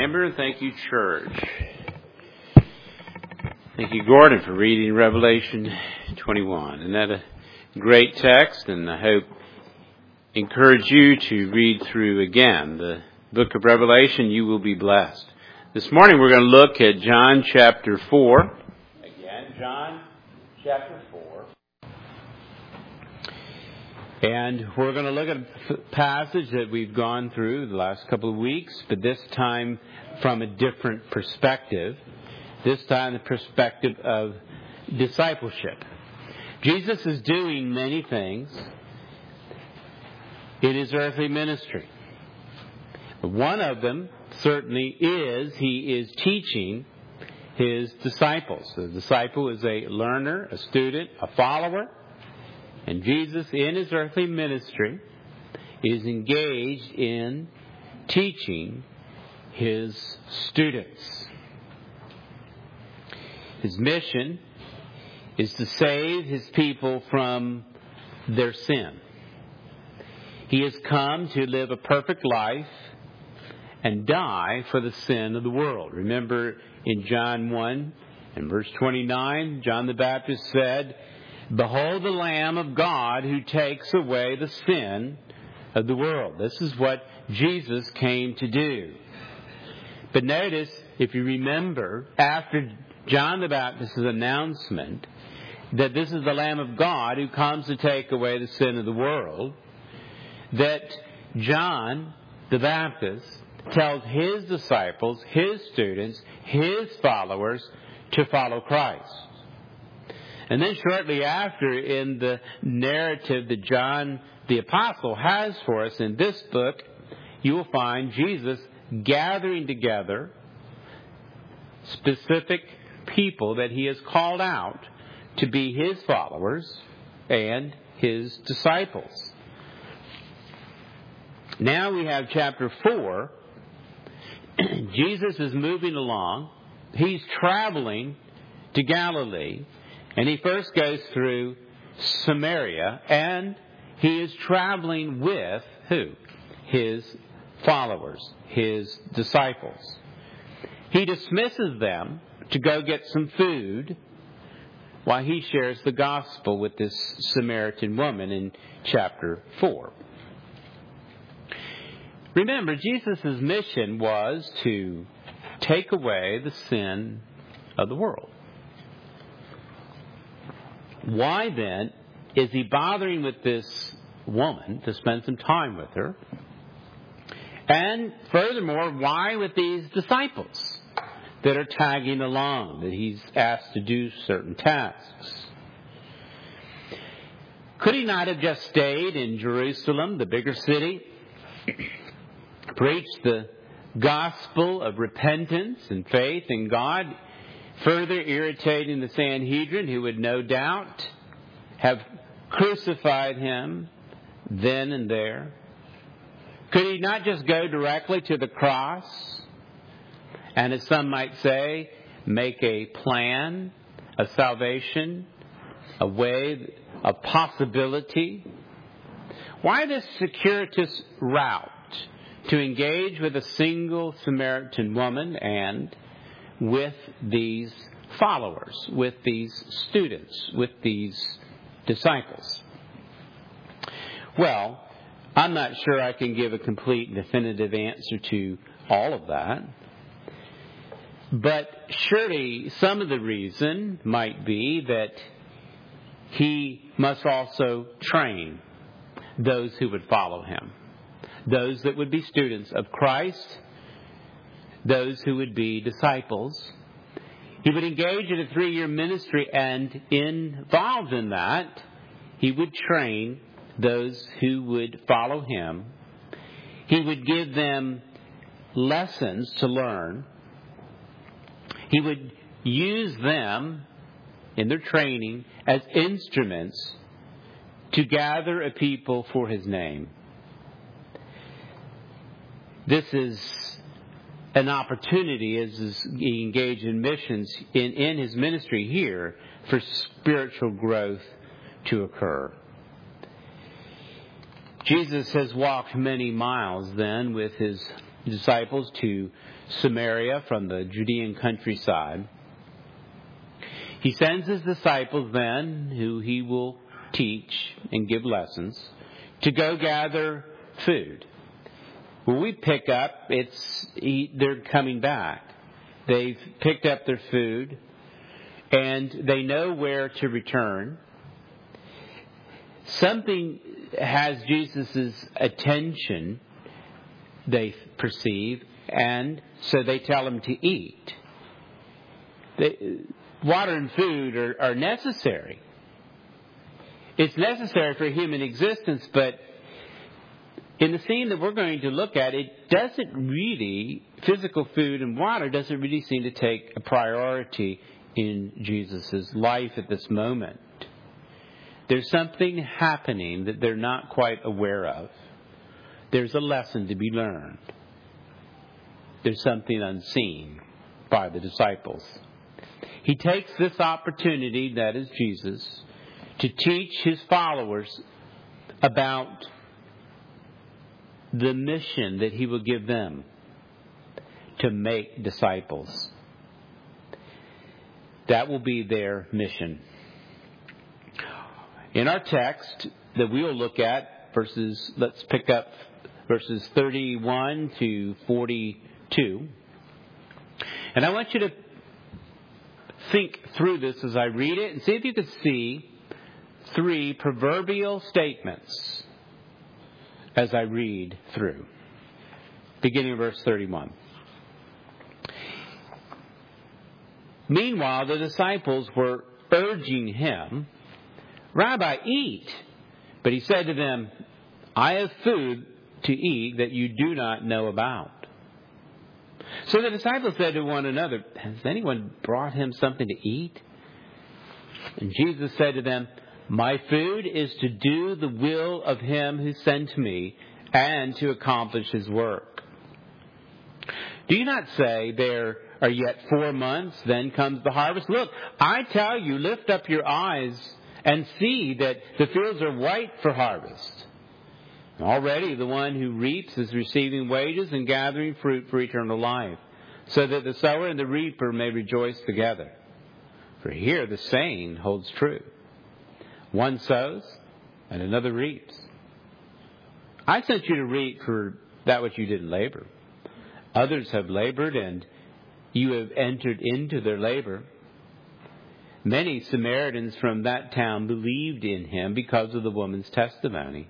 Amber, thank you, church. Thank you, Gordon, for reading Revelation 21. Isn't that a great text? And I hope encourage you to read through again the book of Revelation. You will be blessed. This morning we're going to look at John chapter 4. Again, John chapter 4. And we're going to look at a passage that we've gone through the last couple of weeks, but this time from a different perspective. This time the perspective of discipleship. Jesus is doing many things in his earthly ministry. One of them certainly is he is teaching his disciples. The disciple is a learner, a student, a follower. And Jesus, in his earthly ministry, is engaged in teaching his students. His mission is to save his people from their sin. He has come to live a perfect life and die for the sin of the world. Remember in John 1 and verse 29, John the Baptist said, "Behold the Lamb of God who takes away the sin of the world." This is what Jesus came to do. But notice, if you remember, after John the Baptist's announcement that this is the Lamb of God who comes to take away the sin of the world, that John the Baptist tells his disciples, his students, his followers to follow Christ. And then shortly after, in the narrative that John the Apostle has for us in this book, you will find Jesus gathering together specific people that he has called out to be his followers and his disciples. Now we have chapter 4. Jesus is moving along. He's traveling to Galilee. And he first goes through Samaria, and he is traveling with who? His followers, his disciples. He dismisses them to go get some food while he shares the gospel with this Samaritan woman in chapter 4. Remember, Jesus' mission was to take away the sin of the world. Why then is he bothering with this woman to spend some time with her? And furthermore, why with these disciples that are tagging along, that he's asked to do certain tasks? Could he not have just stayed in Jerusalem, the bigger city, preached the gospel of repentance and faith in God, further irritating the Sanhedrin, who would no doubt have crucified him then and there? Could he not just go directly to the cross and, as some might say, make a plan of salvation, a way, a possibility? Why this circuitous route to engage with a single Samaritan woman and with these followers, with these students, with these disciples? Well, I'm not sure I can give a complete and definitive answer to all of that. But surely some of the reason might be that he must also train those who would follow him, those that would be students of Christ, those who would be disciples. He would engage in a 3-year ministry, and involved in that, he would train those who would follow him. He would give them lessons to learn. He would use them in their training as instruments to gather a people for his name. This is an opportunity, as he engaged in missions in his ministry here, for spiritual growth to occur. Jesus has walked many miles then with his disciples to Samaria from the Judean countryside. He sends his disciples then, who he will teach and give lessons, to go gather food. When we pick up, they're coming back. They've picked up their food, and they know where to return. Something has Jesus' attention, they perceive, and so they tell him to eat. Water and food are necessary. It's necessary for human existence, but in the scene that we're going to look at, it doesn't really, physical food and water doesn't really seem to take a priority in Jesus' life at this moment. There's something happening that they're not quite aware of. There's a lesson to be learned. There's something unseen by the disciples. He takes this opportunity, that is Jesus, to teach his followers about the mission that he will give them to make disciples. That will be their mission. In our text that we will look at, let's pick up verses 31 to 42. And I want you to think through this as I read it and see if you can see 3 proverbial statements as I read through. Beginning of verse 31. Meanwhile, the disciples were urging him, "Rabbi, eat." But he said to them, "I have food to eat that you do not know about." So the disciples said to one another, "Has anyone brought him something to eat?" And Jesus said to them, "My food is to do the will of him who sent me and to accomplish his work. Do you not say, 'There are yet 4 months, then comes the harvest'? Look, I tell you, lift up your eyes and see that the fields are white for harvest. Already the one who reaps is receiving wages and gathering fruit for eternal life, so that the sower and the reaper may rejoice together. For here the saying holds true. One sows and another reaps. I sent you to reap for that which you didn't labor. Others have labored, and you have entered into their labor." Many Samaritans from that town believed in him because of the woman's testimony.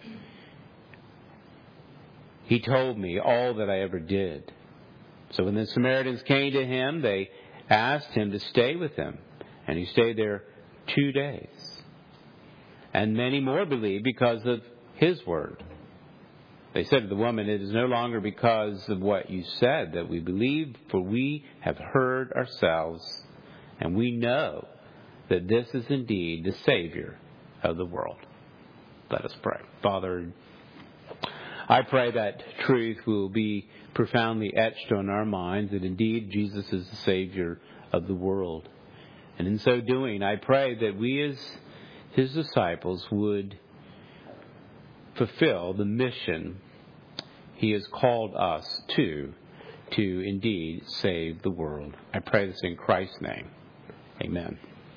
"He told me all that I ever did." So when the Samaritans came to him, they asked him to stay with them, and he stayed there 2 days. And many more believed because of his word. They said to the woman, "It is no longer because of what you said that we believe, for we have heard ourselves, and we know that this is indeed the Savior of the world." Let us pray. Father, I pray that truth will be profoundly etched on our minds, that indeed Jesus is the Savior of the world. And in so doing, I pray that we as his disciples would fulfill the mission he has called us to indeed save the world. I pray this in Christ's name. Amen.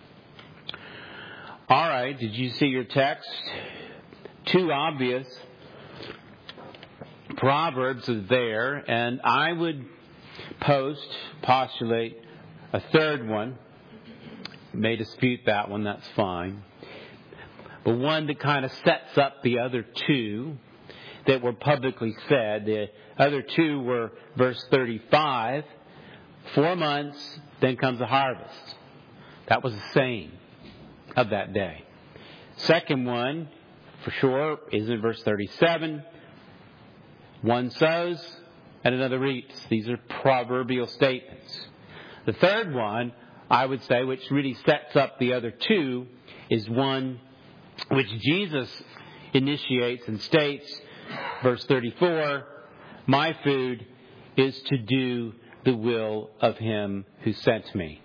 All right, did you see your text? 2 obvious proverbs are there, and I would postulate a third one. You may dispute that one, that's fine. But one that kind of sets up the other 2 that were publicly said. The other 2 were verse 35, 4 months, then comes the harvest. That was the saying of that day. Second one, for sure, is in verse 37. One sows and another reaps. These are proverbial statements. The third one, I would say, which really sets up the other 2, is one which Jesus initiates and states, verse 34, "My food is to do the will of him who sent me."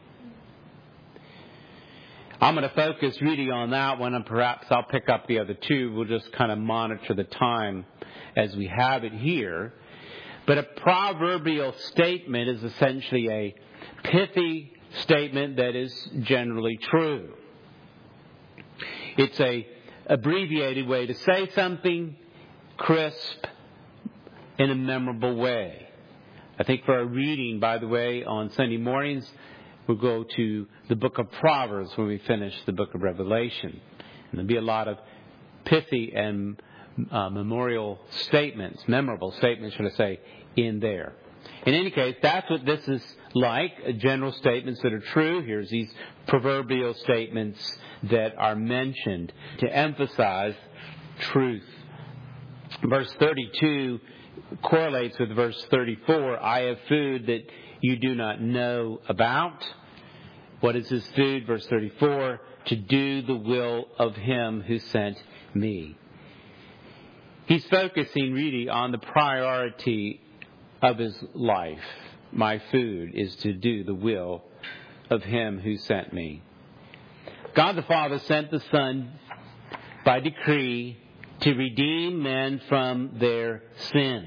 I'm going to focus really on that one, and perhaps I'll pick up the other 2. We'll just kind of monitor the time as we have it here. But a proverbial statement is essentially a pithy statement that is generally true. It's a abbreviated way to say something crisp in a memorable way. I think for our reading, by the way, on Sunday mornings, we'll go to the book of Proverbs when we finish the book of Revelation. And there'll be a lot of pithy and memorable statements, should I say, in there. In any case, that's what this is like, general statements that are true. Here's these proverbial statements that are mentioned to emphasize truth. Verse 32 correlates with verse 34. I have food that you do not know about. What is his food? Verse 34, to do the will of him who sent me. He's focusing really on the priority of his life. My food is to do the will of him who sent me. God the Father sent the Son by decree to redeem men from their sin.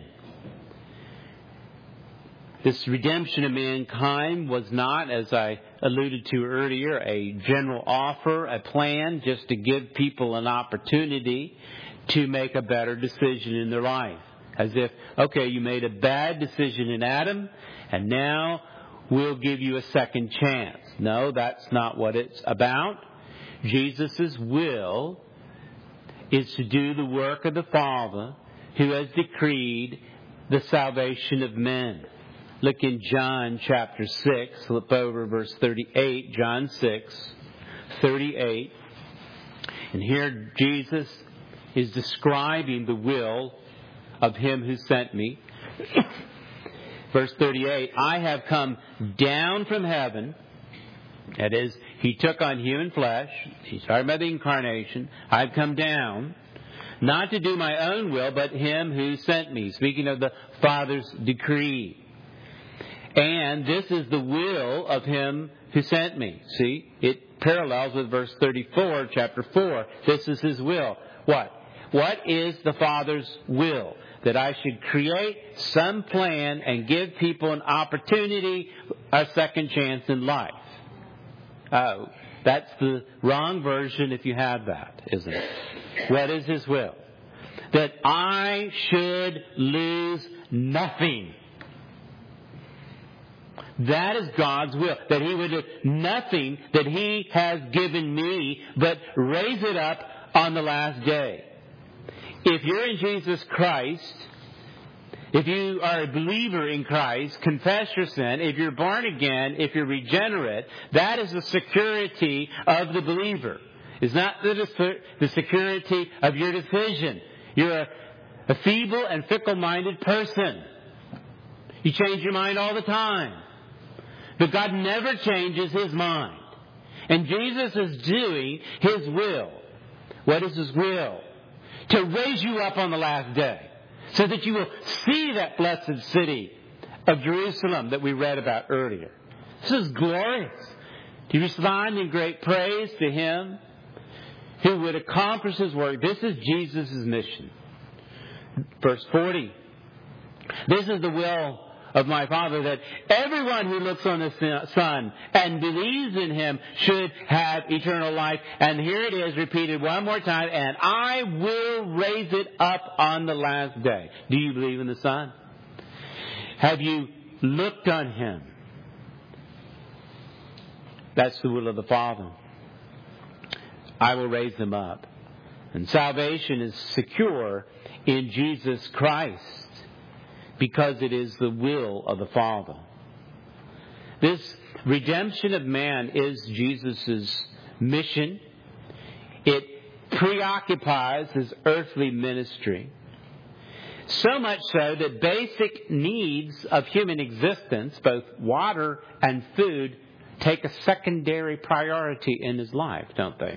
This redemption of mankind was not, as I alluded to earlier, a general offer, a plan just to give people an opportunity to make a better decision in their life. As if, okay, you made a bad decision in Adam, and now we'll give you a second chance. No, that's not what it's about. Jesus' will is to do the work of the Father who has decreed the salvation of men. Look in John chapter 6, flip over verse 38, John 6, 38. And here Jesus is describing the will of him who sent me. Verse 38, I have come down from heaven. That is, he took on human flesh. He's talking about the incarnation. I've come down, not to do my own will, but him who sent me. Speaking of the Father's decree. And this is the will of him who sent me. See, it parallels with verse 34, chapter 4. This is his will. What? What is the Father's will? That I should create some plan and give people an opportunity, a second chance in life. Oh, that's the wrong version if you have that, isn't it? What is his will? That I should lose nothing. That is God's will. That he would do nothing that he has given me, but raise it up on the last day. If you're in Jesus Christ, if you are a believer in Christ, confess your sin. If you're born again, if you're regenerate, that is the security of the believer. It's not the security of your decision. You're a feeble and fickle-minded person. You change your mind all the time. But God never changes his mind. And Jesus is doing his will. What is his will? To raise you up on the last day, so that you will see that blessed city of Jerusalem that we read about earlier. This is glorious. To respond in great praise to him who would accomplish his work. This is Jesus' mission. Verse 40. This is the will of my Father, that everyone who looks on the Son and believes in him should have eternal life. And here it is repeated one more time, and I will raise it up on the last day. Do you believe in the Son? Have you looked on him? That's the will of the Father. I will raise them up. And salvation is secure in Jesus Christ, because it is the will of the Father. This redemption of man is Jesus' mission. It preoccupies his earthly ministry. So much so that basic needs of human existence, both water and food, take a secondary priority in his life, don't they?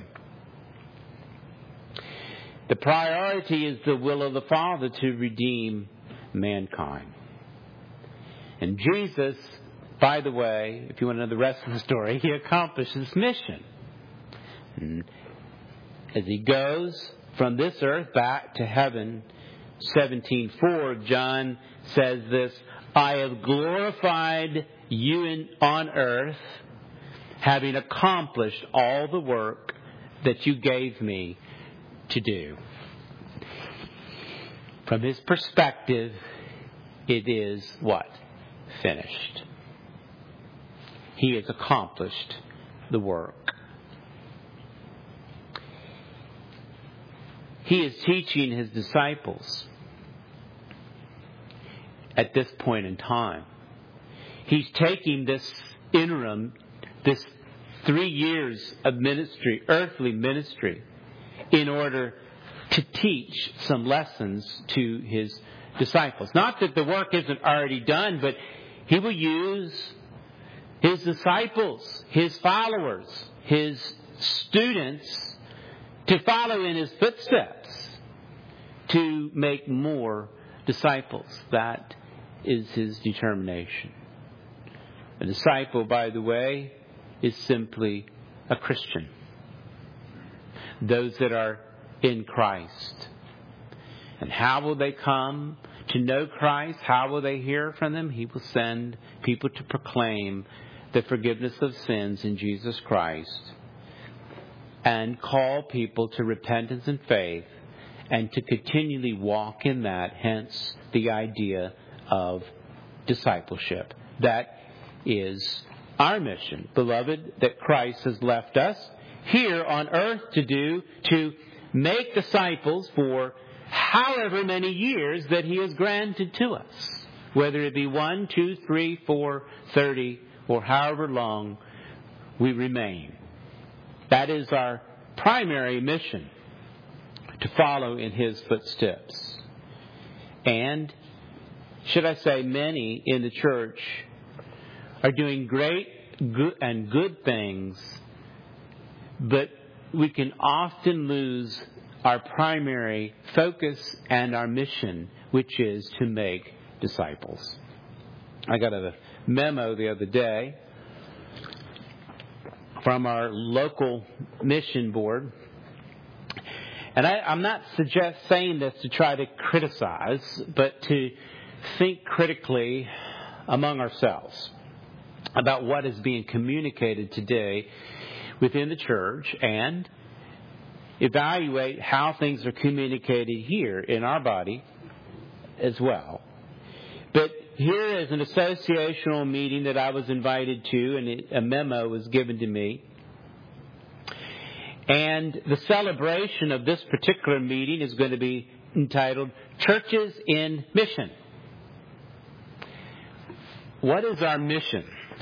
The priority is the will of the Father to redeem mankind. And Jesus, by the way, if you want to know the rest of the story, he accomplished his mission. And as he goes from this earth back to heaven 17:4, John says this, I have glorified you on earth, having accomplished all the work that you gave me to do. From his perspective, it is what? Finished. He has accomplished the work. He is teaching his disciples at this point in time. He's taking this interim, this 3 years of ministry, earthly ministry, in order to teach some lessons to his disciples. Not that the work isn't already done, but he will use his disciples, his followers, his students to follow in his footsteps, to make more disciples. That is his determination. A disciple, by the way, is simply a Christian. Those that are in Christ. And how will they come to know Christ? How will they hear from him? He will send people to proclaim the forgiveness of sins in Jesus Christ and call people to repentance and faith and to continually walk in that, hence the idea of discipleship. That is our mission, beloved, that Christ has left us here on earth to do, to make disciples for however many years that he has granted to us, whether it be 1, 2, 3, 4, 30, or however long we remain. That is our primary mission, to follow in his footsteps. And, should I say, many in the church are doing great and good things, but we can often lose our primary focus and our mission, which is to make disciples. I got a memo the other day from our local mission board. And I'm not saying this to try to criticize, but to think critically among ourselves about what is being communicated today within the church and evaluate how things are communicated here in our body as well. But here is an associational meeting that I was invited to, and a memo was given to me. And the celebration of this particular meeting is going to be entitled Churches in Mission. What is our mission?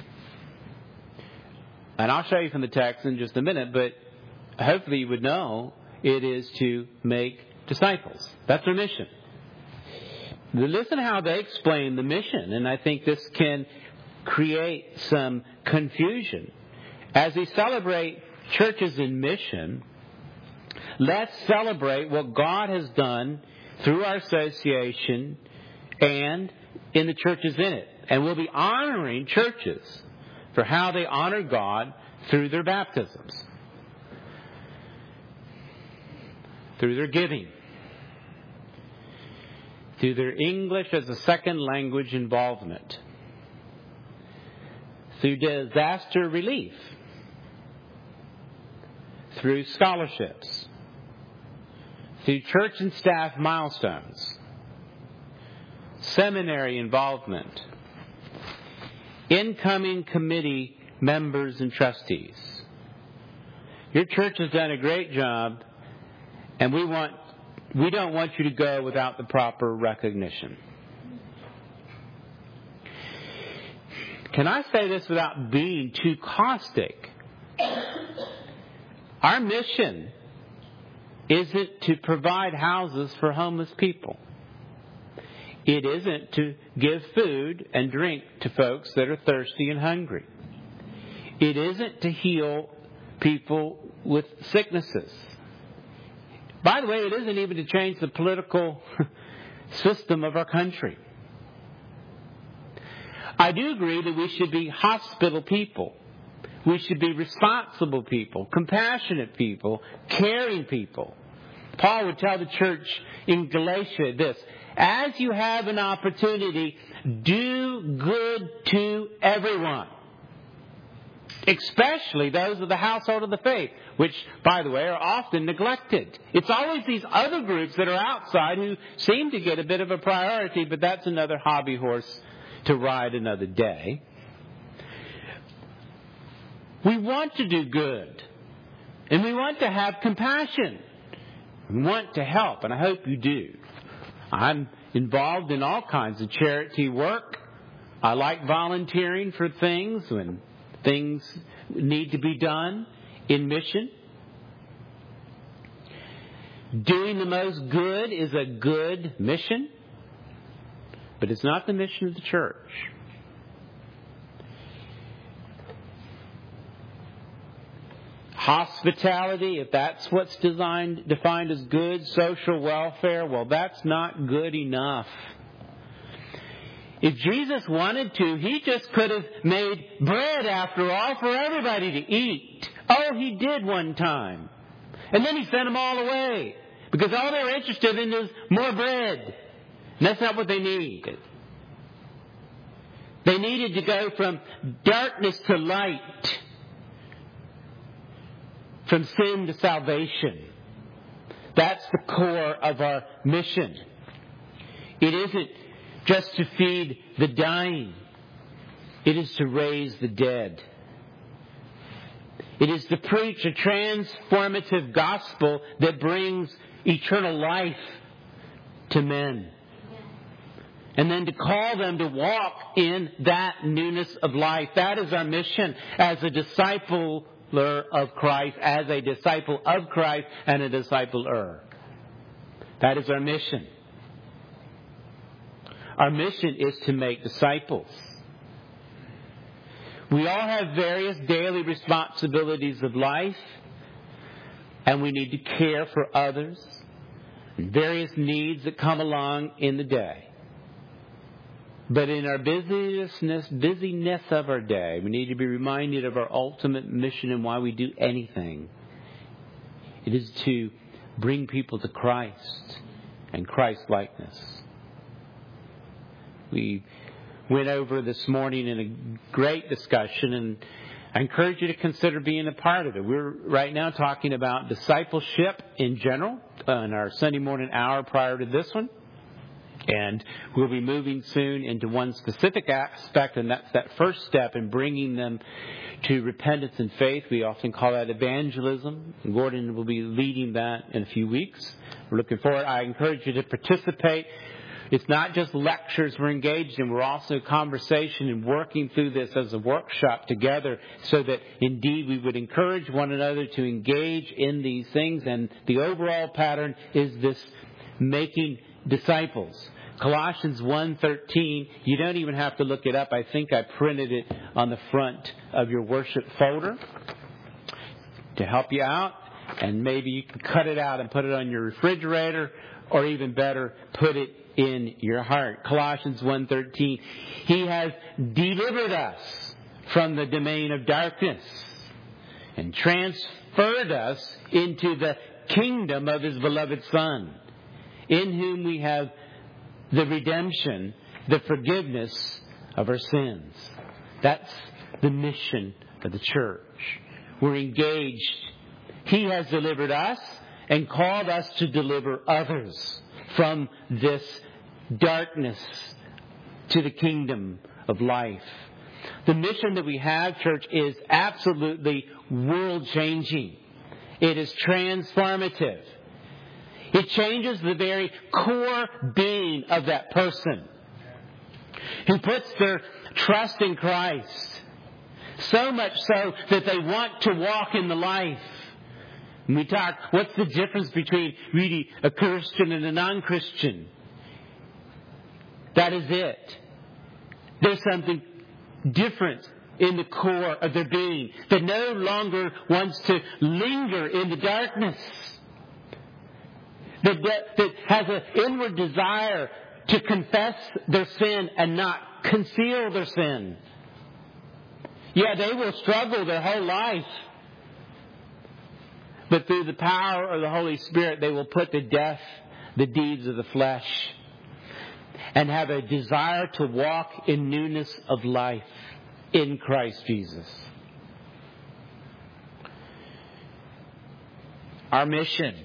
And I'll show you from the text in just a minute, but hopefully you would know it is to make disciples. That's our mission. Listen how they explain the mission, and I think this can create some confusion. As we celebrate churches in mission, let's celebrate what God has done through our association and in the churches in it. And we'll be honoring churches for how they honor God through their baptisms, through their giving, through their English as a second language involvement, through disaster relief, through scholarships, through church and staff milestones, seminary involvement, incoming committee members and trustees. Your church has done a great job, and we don't want you to go without the proper recognition. Can I say this without being too caustic? Our mission isn't to provide houses for homeless people. It isn't to give food and drink to folks that are thirsty and hungry. It isn't to heal people with sicknesses. By the way, it isn't even to change the political system of our country. I do agree that we should be hospitable people. We should be responsible people, compassionate people, caring people. Paul would tell the church in Galatia this: as you have an opportunity, do good to everyone, especially those of the household of the faith, which, by the way, are often neglected. It's always these other groups that are outside who seem to get a bit of a priority, but that's another hobby horse to ride another day. We want to do good, and we want to have compassion. We want to help, and I hope you do. I'm involved in all kinds of charity work. I like volunteering for things when things need to be done in mission. Doing the most good is a good mission, but it's not the mission of the church. Hospitality, if that's what's defined as good, social welfare, well, that's not good enough. If Jesus wanted to, He just could have made bread, after all, for everybody to eat. Oh, He did one time. And then He sent them all away, because all they were interested in is more bread. And that's not what they needed. They needed to go from darkness to light, from sin to salvation. That's the core of our mission. It isn't just to feed the dying. It is to raise the dead. It is to preach a transformative gospel that brings eternal life to men. And then to call them to walk in that newness of life. That is our mission as a disciple of Christ, as a disciple of Christ and a discipler. That is our mission. Our mission is to make disciples. We all have various daily responsibilities of life, and we need to care for others, and various needs that come along in the day. But in our busyness of our day, we need to be reminded of our ultimate mission and why we do anything. It is to bring people to Christ and Christ-likeness. We went over this morning in a great discussion, and I encourage you to consider being a part of it. We're right now talking about discipleship in general in our Sunday morning hour prior to this one. And we'll be moving soon into one specific aspect, and that's that first step in bringing them to repentance and faith. We often call that evangelism. Gordon will be leading that in a few weeks. We're looking forward. I encourage you to participate. It's not just lectures we're engaged in. We're also conversation and working through this as a workshop together so that indeed we would encourage one another to engage in these things. And the overall pattern is this making disciples. Colossians 1:13, you don't even have to look it up. I think I printed it on the front of your worship folder to help you out. And maybe you can cut it out and put it on your refrigerator, or even better, put it in your heart. Colossians 1:13, He has delivered us from the domain of darkness and transferred us into the kingdom of His beloved Son, in whom we have the redemption, the forgiveness of our sins. That's the mission of the church. We're engaged. He has delivered us and called us to deliver others from this darkness to the kingdom of life. The mission that we have, church, is absolutely world-changing. It is transformative. It changes the very core being of that person who puts their trust in Christ, so much so that they want to walk in the life. And we talk, what's the difference between really a Christian and a non-Christian? That is it. There's something different in the core of their being that no longer wants to linger in the darkness. That has an inward desire to confess their sin and not conceal their sin. Yeah, they will struggle their whole life. but through the power of the Holy Spirit, they will put to death the deeds of the flesh and have a desire to walk in newness of life in Christ Jesus. Our mission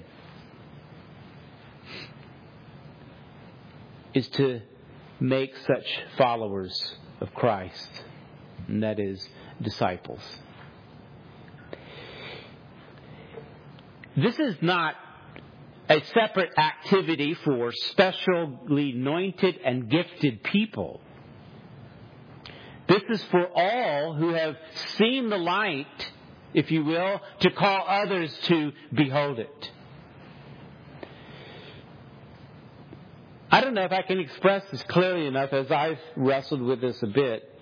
is to make such followers of Christ, and that is disciples. This is not a separate activity for specially anointed and gifted people. This is for all who have seen the light, if you will, to call others to behold it. I don't know if I can express this clearly enough as I've wrestled with this a bit.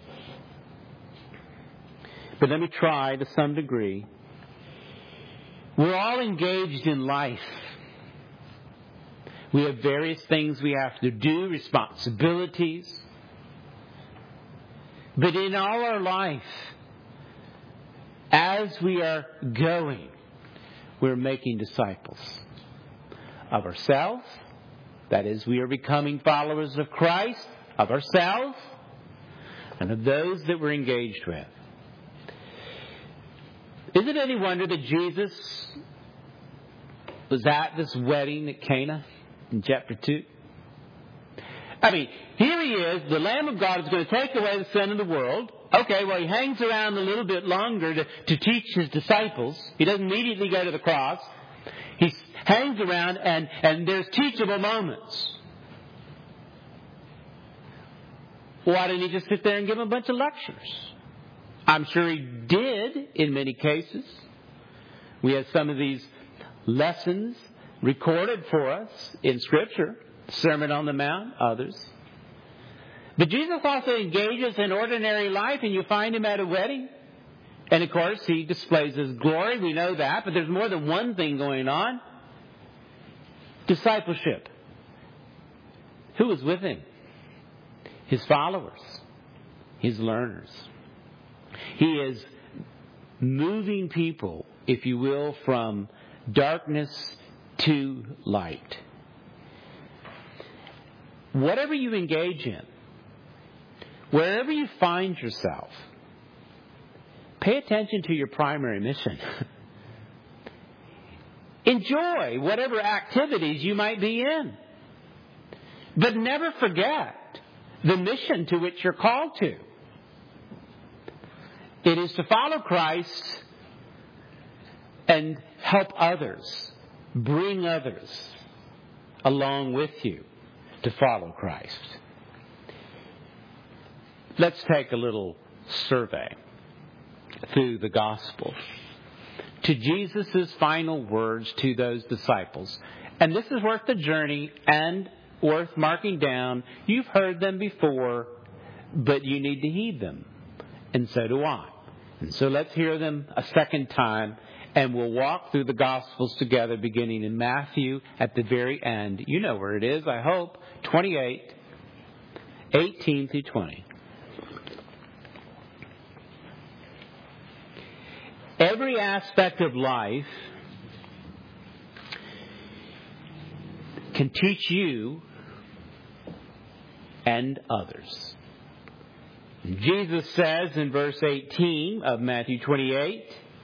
But let me try to some degree. We're all engaged in life. We have various things we have to do, responsibilities. But in all our life, as we are going, we're making disciples of ourselves. That is, we are becoming followers of Christ, of ourselves, and of those that we're engaged with. Is it any wonder that Jesus was at this wedding at Cana in chapter 2? I mean, here he is, the Lamb of God is going to take away the sin of the world. Okay, well, he hangs around a little bit longer to teach his disciples. He doesn't immediately go to the cross. He hangs around and there's teachable moments. Why didn't he just sit there and give them a bunch of lectures? I'm sure he did in many cases. We have some of these lessons recorded for us in Scripture. Sermon on the Mount, others. But Jesus also engages in ordinary life, and you find him at a wedding. And of course, he displays his glory. We know that, but there's more than one thing going on. Discipleship. Who was with him? His followers. His learners. He is moving people, if you will, from darkness to light. Whatever you engage in, wherever you find yourself, pay attention to your primary mission. Enjoy whatever activities you might be in. But never forget the mission to which you're called to. It is to follow Christ and help others, bring others along with you to follow Christ. Let's take a little survey through the Gospel to Jesus' final words to those disciples. And this is worth the journey and worth marking down. You've heard them before, but you need to heed them. And so do I. And so let's hear them a second time, and we'll walk through the Gospels together, beginning in Matthew at the very end. You know where it is, I hope. 28, 18 through 20. Every aspect of life can teach you and others. Jesus says in verse 18 of Matthew 28,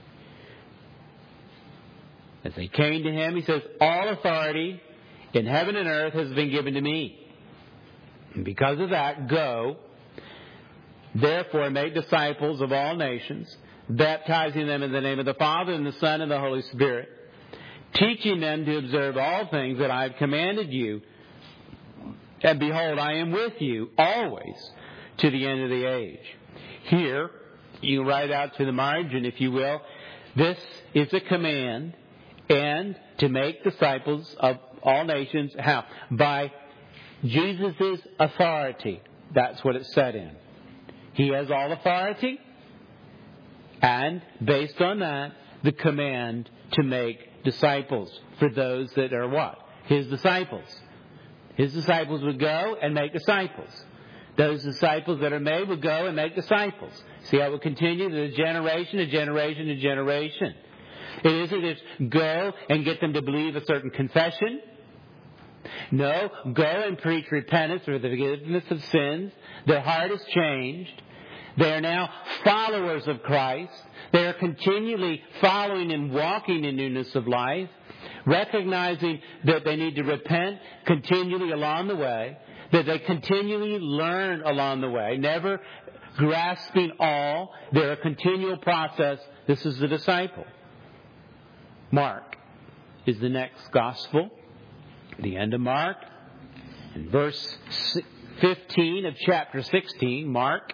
as they came to him, he says, all authority in heaven and earth has been given to me. And because of that, go, therefore make disciples of all nations, baptizing them in the name of the Father and the Son and the Holy Spirit, teaching them to observe all things that I have commanded you. And behold, I am with you always to the end of the age. Here, you write out to the margin, if you will, this is a command, and to make disciples of all nations. How? By Jesus' authority. That's what it said in. He has all authority. And based on that, the command to make disciples for those that are what? His disciples. His disciples would go and make disciples. Those disciples that are made would go and make disciples. See how it would continue to generation to generation to generation. It isn't just go and get them to believe a certain confession. No, go and preach repentance for the forgiveness of sins. Their heart is changed. They are now followers of Christ. They are continually following and walking in newness of life, recognizing that they need to repent continually along the way, that they continually learn along the way, never grasping all. They're a continual process. This is the disciple. Mark is the next gospel. The end of Mark. In verse 15 of chapter 16, Mark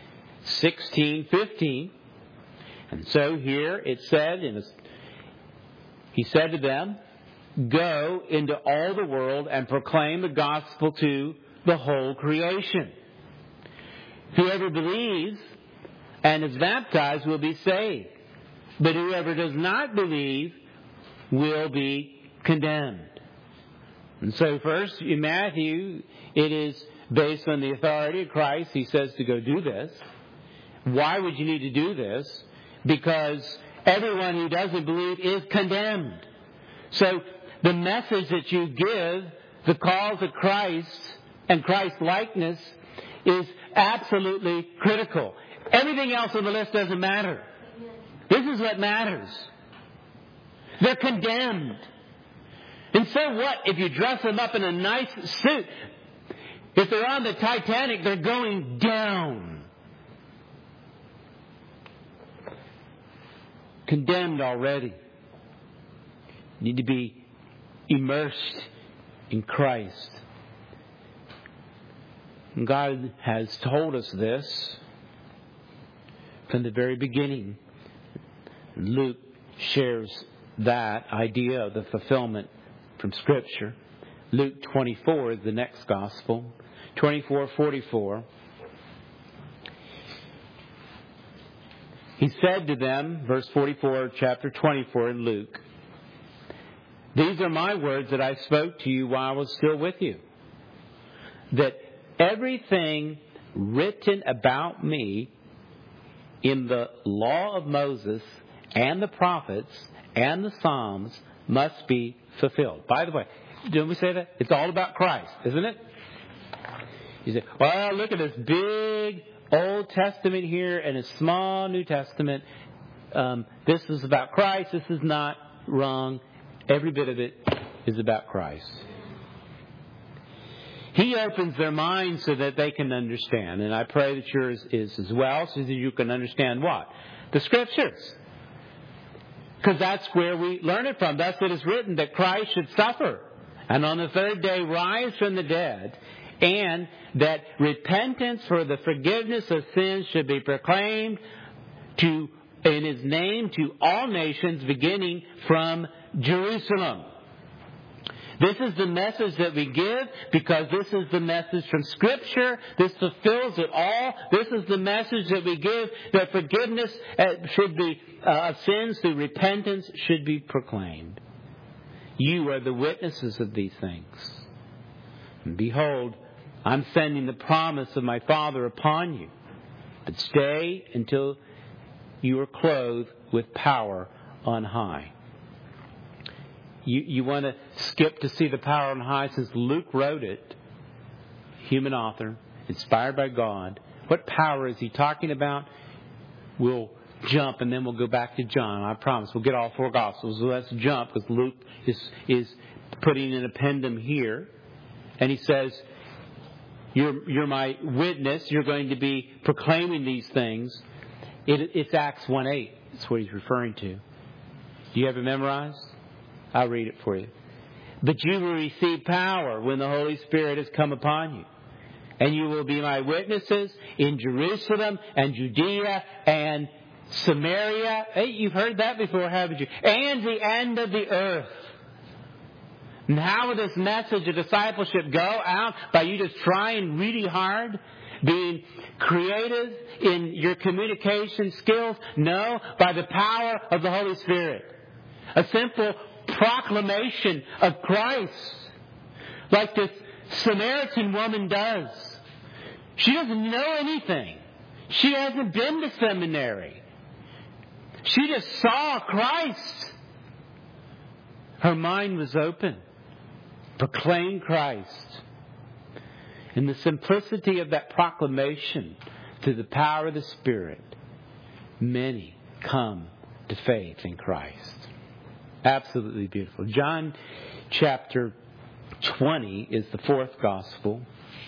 16:15. And so here it said, he said to them, "Go into all the world and proclaim the gospel to the whole creation. Whoever believes and is baptized will be saved, but whoever does not believe will be condemned." And so first, in Matthew, it is based on the authority of Christ. He says to go do this. Why would you need to do this? Because everyone who doesn't believe is condemned. So the message that you give, the call to Christ and Christ-likeness, is absolutely critical. Everything else on the list doesn't matter. This is what matters. They're condemned. And so what if you dress them up in a nice suit? If they're on the Titanic, they're going down. Condemned already. Need to be immersed in Christ. And God has told us this from the very beginning. Luke shares that idea of the fulfillment from Scripture. Luke 24 is the next gospel. 24:44. He said to them, verse 44, chapter 24 in Luke, "These are my words that I spoke to you while I was still with you, that everything written about me in the law of Moses and the prophets and the Psalms must be fulfilled." By the way, didn't we say that? It's all about Christ, isn't it? You say, well, look at this big Old Testament here and a small New Testament. This is about Christ. This is not wrong. Every bit of it is about Christ. He opens their minds so that they can understand. And I pray that yours is as well, so that you can understand what? The Scriptures. Because that's where we learn it from. Thus it is written that Christ should suffer and on the third day rise from the dead, and that repentance for the forgiveness of sins should be proclaimed in His name to all nations, beginning from Jerusalem. This is the message that we give because this is the message from Scripture. This fulfills it all. This is the message that we give, that forgiveness should be of sins through repentance should be proclaimed. You are the witnesses of these things. And behold, I'm sending the promise of my Father upon you. But stay until you are clothed with power on high. You want to skip to see the power on high since Luke wrote it, human author, inspired by God. What power is he talking about? We'll jump and then we'll go back to John. I promise we'll get all four Gospels. So let's jump because Luke is putting an appendum here. And he says, you're my witness. You're going to be proclaiming these things. It's Acts 1:8. That's what he's referring to. Do you have it memorized? I'll read it for you. "But you will receive power when the Holy Spirit has come upon you. And you will be my witnesses in Jerusalem and Judea and Samaria." Hey, you've heard that before, haven't you? "And the end of the earth." And how will this message of discipleship go out? By you just trying really hard, being creative in your communication skills? No, by the power of the Holy Spirit. A simple proclamation of Christ, like this Samaritan woman does. She doesn't know anything. She hasn't been to seminary. She just saw Christ. Her mind was open. Proclaim Christ. In the simplicity of that proclamation, through the power of the Spirit, many come to faith in Christ. Absolutely beautiful. John chapter 20 is the fourth gospel.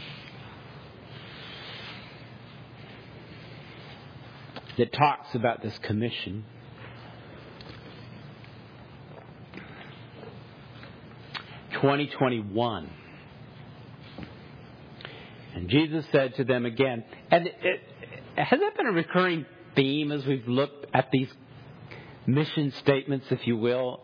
That talks about this commission. (20:21). And Jesus said to them again, and has that been a recurring theme as we've looked at these mission statements, if you will?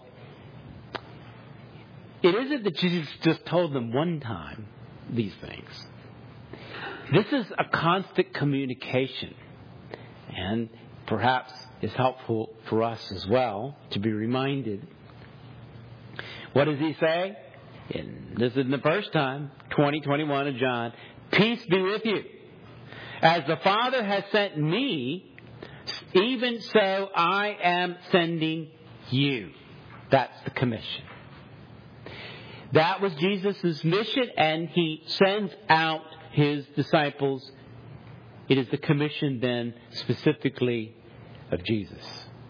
It isn't that Jesus just told them one time these things. This is a constant communication. And perhaps it's helpful for us as well to be reminded. What does he say? And this isn't the first time. 20:21 of John. Peace be with you. As the Father has sent me, even so I am sending you. That's the commission. That was Jesus' mission, and he sends out his disciples. It is the commission then specifically of Jesus.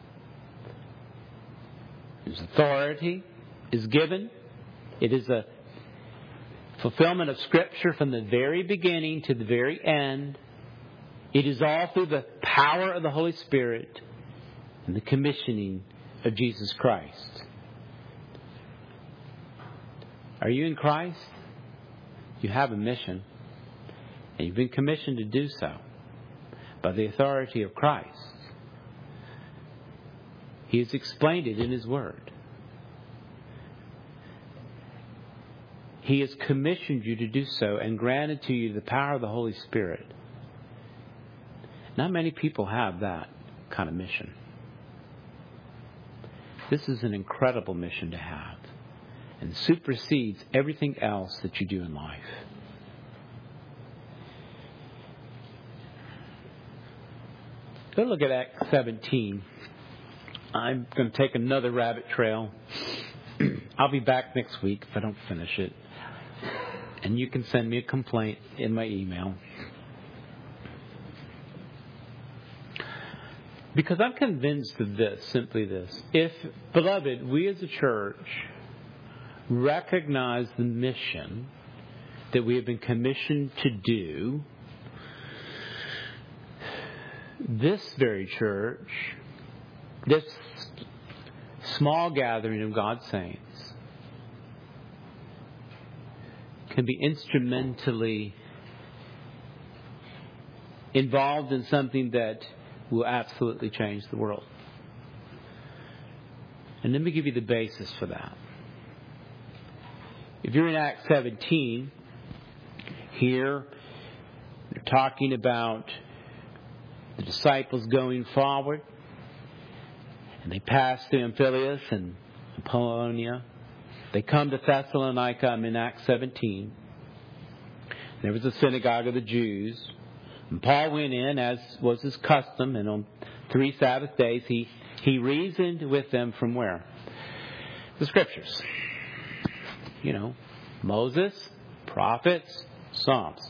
His authority is given. It is a fulfillment of Scripture from the very beginning to the very end. It is all through the power of the Holy Spirit and the commissioning of Jesus Christ. Are you in Christ? You have a mission, and you've been commissioned to do so by the authority of Christ. He has explained it in His Word. He has commissioned you to do so and granted to you the power of the Holy Spirit. Not many people have that kind of mission. This is an incredible mission to have, and supersedes everything else that you do in life. Go look at Acts 17. I'm going to take another rabbit trail. I'll be back next week if I don't finish it. And you can send me a complaint in my email. Because I'm convinced of this, simply this. If, beloved, we as a church recognize the mission that we have been commissioned to do, this very church, this small gathering of God's saints, can be instrumentally involved in something that will absolutely change the world. And let me give you the basis for that. If you're in Acts 17, here they're talking about the disciples going forward, and they pass through Amphipolis and Apollonia. They come to Thessalonica. I'm in Acts 17. There was a synagogue of the Jews. And Paul went in, as was his custom, and on 3 Sabbath days he reasoned with them from where? The Scriptures. You know, Moses, prophets, Psalms.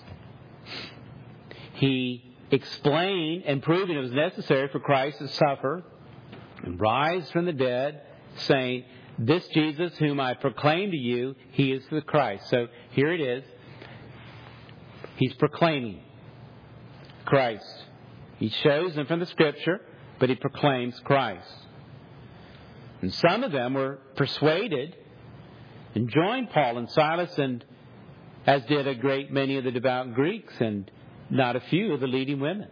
He explained and proved it was necessary for Christ to suffer and rise from the dead, saying, this Jesus whom I proclaim to you, he is the Christ. So here it is. He's proclaiming Christ. He shows them from the Scripture, but he proclaims Christ. And some of them were persuaded and joined Paul and Silas, and as did a great many of the devout Greeks and not a few of the leading women.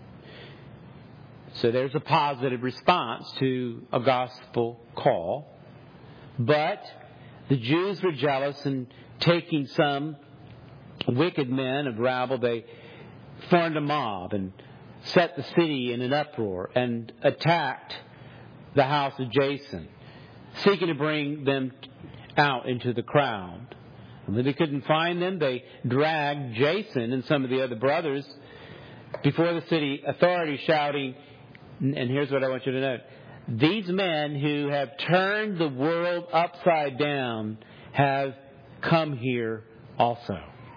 So there's a positive response to a gospel call. But the Jews were jealous, and taking some wicked men of rabble, they formed a mob and set the city in an uproar and attacked the house of Jason, seeking to bring them out into the crowd. And when they couldn't find them, they dragged Jason and some of the other brothers before the city authorities, shouting, and here's what I want you to note, these men who have turned the world upside down have come here also.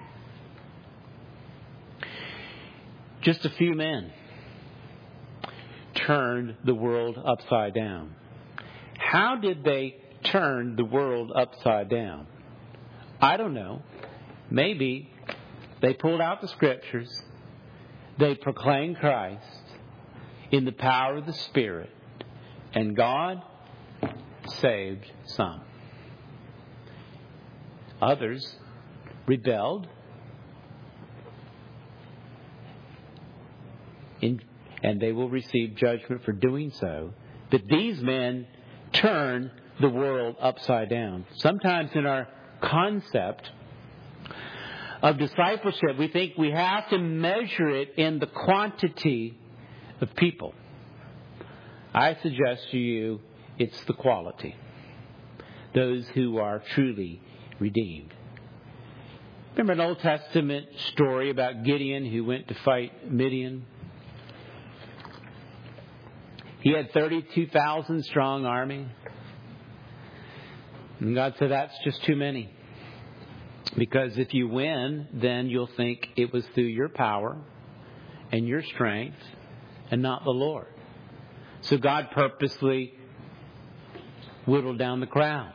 Just a few men turned the world upside down. How did they turn the world upside down? I don't know. Maybe they pulled out the scriptures. They proclaimed Christ in the power of the Spirit. And God saved some. Others rebelled. And they will receive judgment for doing so. But these men turn the world upside down. Sometimes in our concept of discipleship, we think we have to measure it in the quantity of people. I suggest to you it's the quality. Those who are truly redeemed. Remember an Old Testament story about Gideon who went to fight Midian? He had 32,000 strong army. And God said, that's just too many. Because if you win, then you'll think it was through your power and your strength and not the Lord. So God purposely whittled down the crowd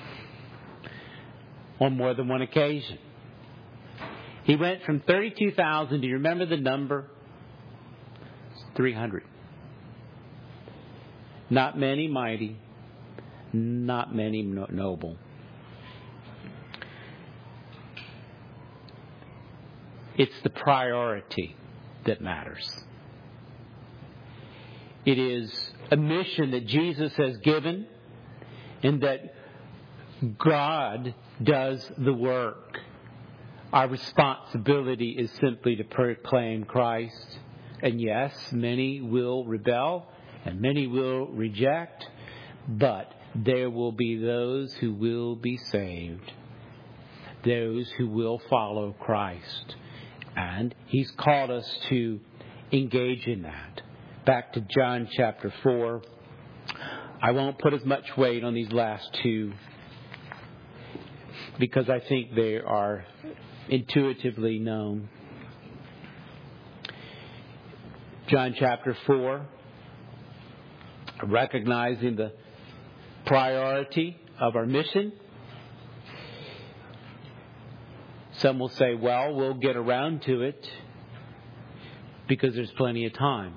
on more than one occasion. He went from 32,000, do you remember the number? 300. Not many mighty, not many noble. It's the priority that matters. It is a mission that Jesus has given and that God does the work. Our responsibility is simply to proclaim Christ. And yes, many will rebel and many will reject, but there will be those who will be saved. Those who will follow Christ. And He's called us to engage in that. Back to John chapter 4. I won't put as much weight on these last two because I think they are intuitively known. John chapter 4, recognizing the priority of our mission. Some will say, well, we'll get around to it because there's plenty of time.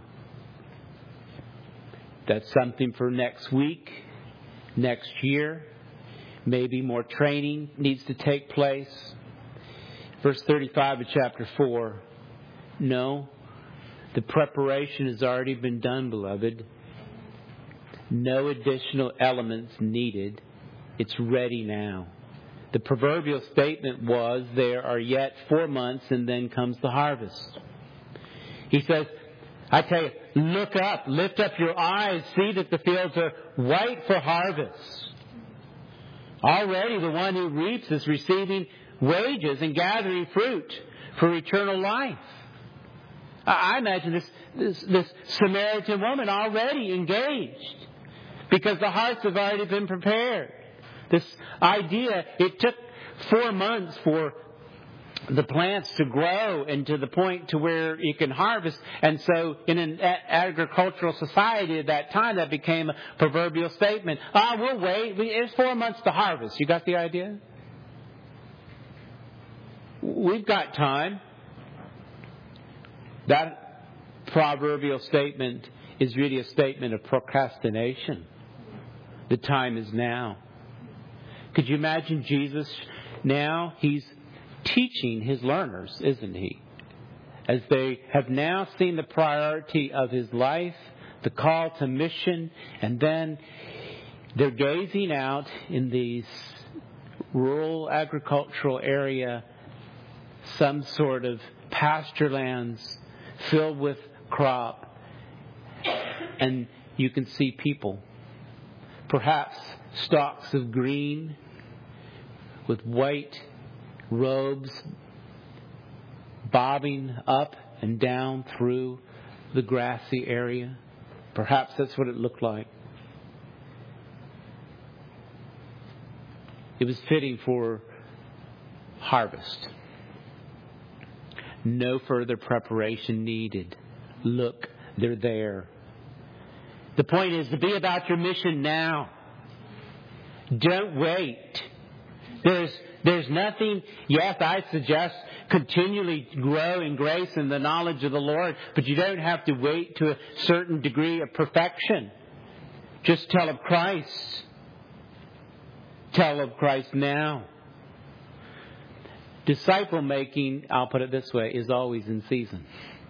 That's something for next week, next year. Maybe more training needs to take place. Verse 35 of chapter 4. No, the preparation has already been done, beloved. No additional elements needed. It's ready now. The proverbial statement was, there are yet 4 months and then comes the harvest. He says, I tell you, look up, lift up your eyes, see that the fields are white for harvest. Already the one who reaps is receiving wages and gathering fruit for eternal life. I imagine this Samaritan woman already engaged because the hearts have already been prepared. This idea, it took 4 months for the plants to grow and to the point to where you can harvest. And so in an agricultural society at that time, that became a proverbial statement. We'll wait. It's 4 months to harvest. You got the idea? We've got time. That proverbial statement is really a statement of procrastination. The time is now. Could you imagine Jesus now? He's teaching His learners, isn't He? As they have now seen the priority of His life, the call to mission, and then they're gazing out in these rural agricultural area, some sort of pasture lands filled with crop, and you can see people, perhaps stalks of green with white robes bobbing up and down through the grassy area. Perhaps that's what it looked like. It was fitting for harvest. No further preparation needed. Look, they're there. The point is to be about your mission now. Don't wait. There's nothing. Yes, I suggest continually grow in grace and the knowledge of the Lord, but you don't have to wait to a certain degree of perfection. Just tell of Christ. Tell of Christ now. Disciple making, I'll put it this way, is always in season.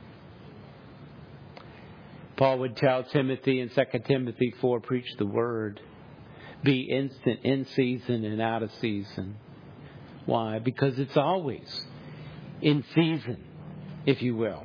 Paul would tell Timothy in 2 Timothy 4, preach the word. Be instant in season and out of season. Why? Because it's always in season, if you will.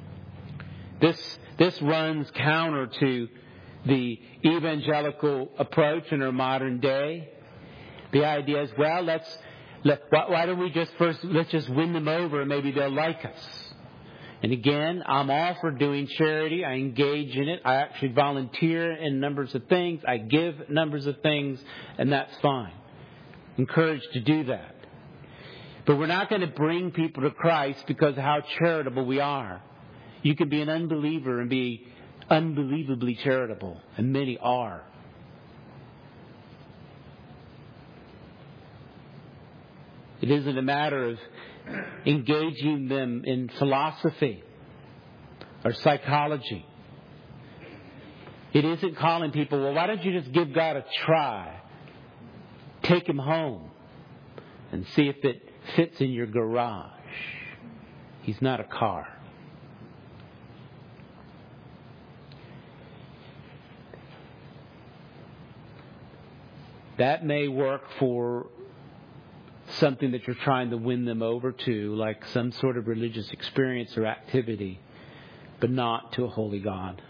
This runs counter to the evangelical approach in our modern day. The idea is, well, why don't we let's just win them over and maybe they'll like us. And again, I'm all for doing charity. I engage in it. I actually volunteer in numbers of things. I give numbers of things, and that's fine. Encouraged to do that. But we're not going to bring people to Christ because of how charitable we are. You can be an unbeliever and be unbelievably charitable, and many are. It isn't a matter of engaging them in philosophy or psychology. It isn't calling people, well, why don't you just give God a try? Take him home and see if it fits in your garage. He's not a car. That may work for something that you're trying to win them over to, like some sort of religious experience or activity, but not to a holy God.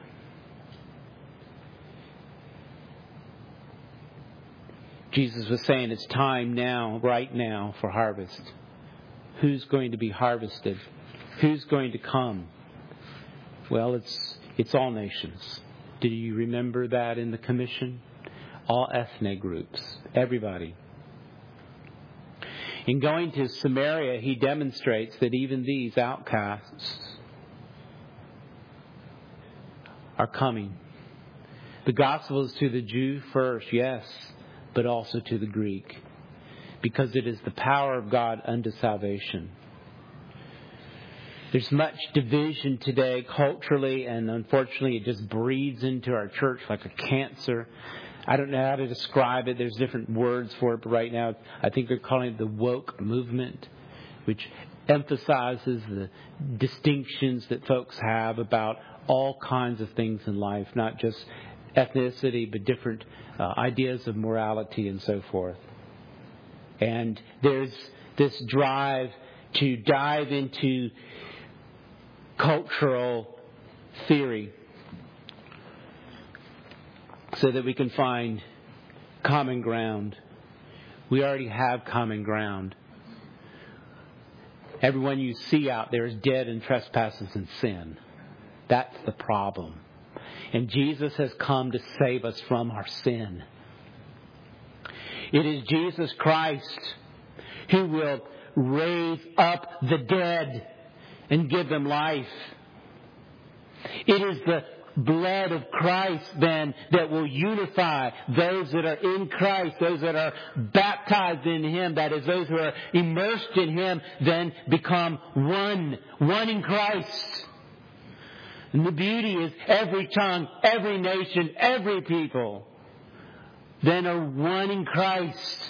Jesus was saying it's time now, right now, for harvest. Who's going to be harvested? Who's going to come? Well, it's all nations. Do you remember that in the commission? All ethnic groups, everybody. In going to Samaria, he demonstrates that even these outcasts are coming. The gospel is to the Jew first, yes, but also to the Greek, because it is the power of God unto salvation. There's much division today culturally, and unfortunately it just breeds into our church like a cancer. I don't know how to describe it. There's different words for it, but right now I think they're calling it the woke movement, which emphasizes the distinctions that folks have about all kinds of things in life, not just ethnicity, but different ideas of morality and so forth. And there's this drive to dive into cultural theory so that we can find common ground. We already have common ground. Everyone you see out there is dead in trespasses and sin. That's the problem. And Jesus has come to save us from our sin. It is Jesus Christ who will raise up the dead and give them life. It is the blood of Christ then that will unify those that are in Christ, those that are baptized in Him, that is, those who are immersed in Him, then become one in Christ. And the beauty is every tongue, every nation, every people then are one in Christ.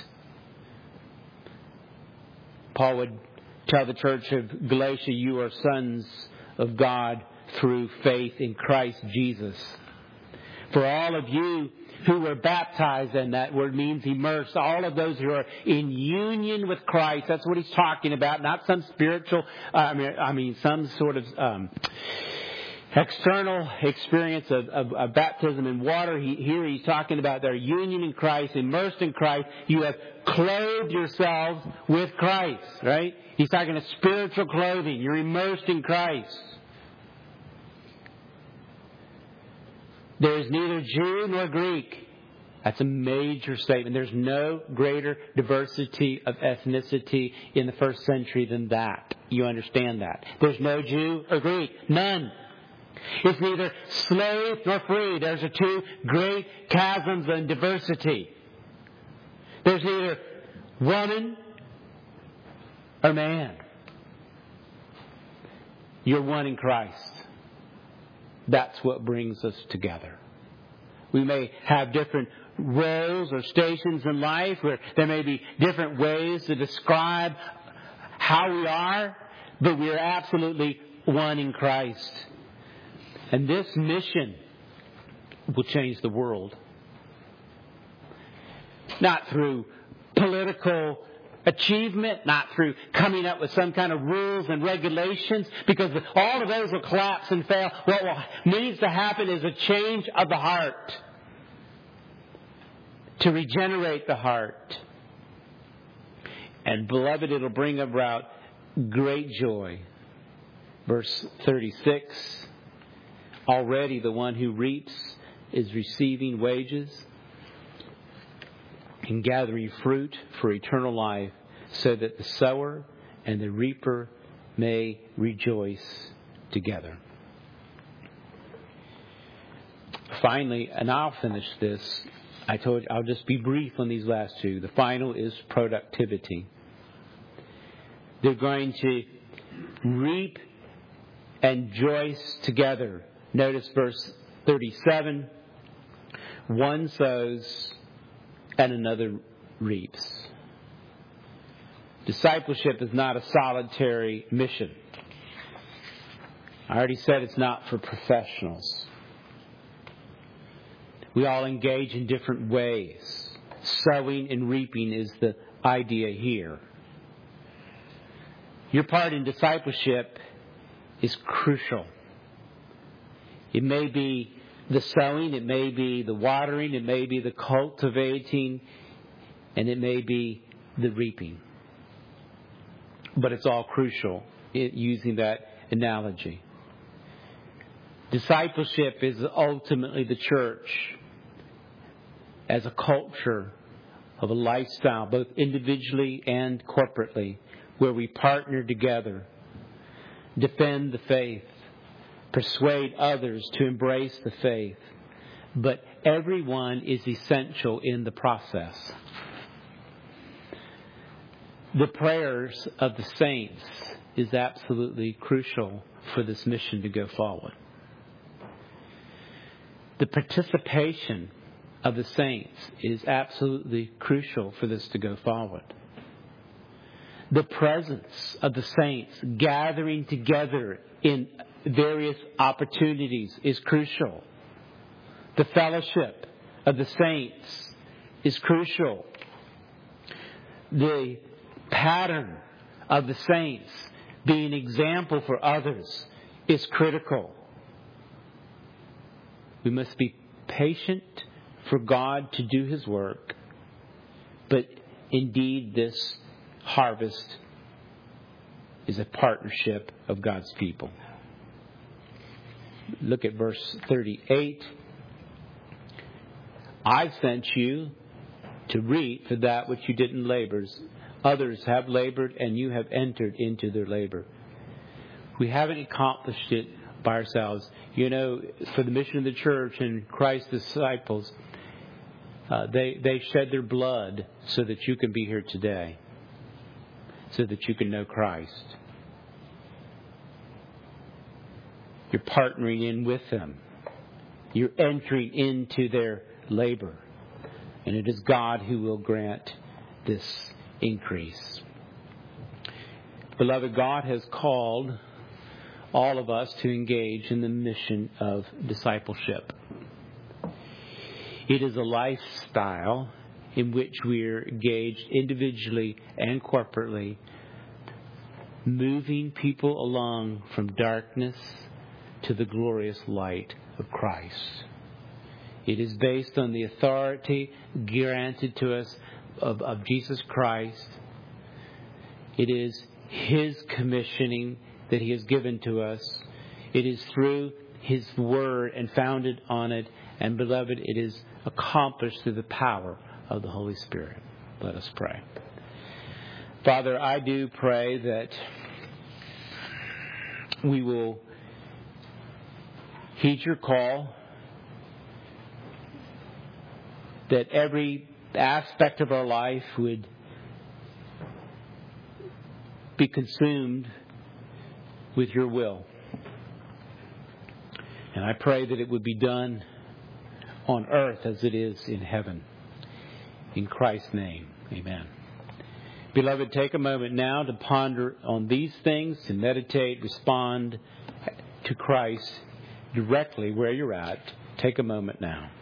Paul would tell the church of Galatia, you are sons of God through faith in Christ Jesus. For all of you who were baptized, and that word means immersed, all of those who are in union with Christ, that's what he's talking about, not some spiritual, some sort of external experience of baptism in water. Here he's talking about their union in Christ, immersed in Christ. You have clothed yourselves with Christ, right? He's talking of spiritual clothing. You're immersed in Christ. There is neither Jew nor Greek. That's a major statement. There's no greater diversity of ethnicity in the first century than that. You understand that. There's no Jew or Greek. None. It's neither slave nor free. There's the two great chasms in diversity. There's neither woman or man. You're one in Christ. That's what brings us together. We may have different roles or stations in life where there may be different ways to describe how we are, but we are absolutely one in Christ. And this mission will change the world. Not through political achievement, not through coming up with some kind of rules and regulations, because all of those will collapse and fail. What needs to happen is a change of the heart, to regenerate the heart. And beloved, it'll bring about great joy. Verse 36, already the one who reaps is receiving wages and gathering fruit for eternal life, so that the sower and the reaper may rejoice together. Finally, and I'll finish this, I told you I'll just be brief on these last two. The final is productivity. They're going to reap and rejoice together. Notice verse 37. One sows and another reaps. Discipleship is not a solitary mission. I already said it's not for professionals. We all engage in different ways. Sowing and reaping is the idea here. Your part in discipleship is crucial. It may be the sowing, it may be the watering, it may be the cultivating, and it may be the reaping. But it's all crucial, using that analogy. Discipleship is ultimately the church as a culture of a lifestyle, both individually and corporately, where we partner together, defend the faith, persuade others to embrace the faith. But everyone is essential in the process. The prayers of the saints is absolutely crucial for this mission to go forward. The participation of the saints is absolutely crucial for this to go forward. The presence of the saints gathering together in various opportunities is crucial. The fellowship of the saints is crucial. The pattern of the saints being an example for others is critical. We must be patient for God to do His work, but indeed this harvest is a partnership of God's people. Look at verse 38. I sent you to reap for that which you didn't labor. Others have labored, and you have entered into their labor. We haven't accomplished it by ourselves. You know, for the mission of the church and Christ's disciples, they shed their blood so that you can be here today, so that you can know Christ. You're partnering in with them. You're entering into their labor. And it is God who will grant this increase. Beloved, God has called all of us to engage in the mission of discipleship. It is a lifestyle in which we're engaged individually and corporately, moving people along from darkness to the glorious light of Christ. It is based on the authority granted to us of Jesus Christ. It is His commissioning that He has given to us. It is through His Word and founded on it And beloved, it is accomplished through the power of the Holy Spirit. Let us pray. Father, I do pray that we will heed your call, that every aspect of our life would be consumed with your will. And I pray that it would be done on earth as it is in heaven. In Christ's name, amen. Beloved, take a moment now to ponder on these things, to meditate, respond to Christ directly where you're at. Take a moment now.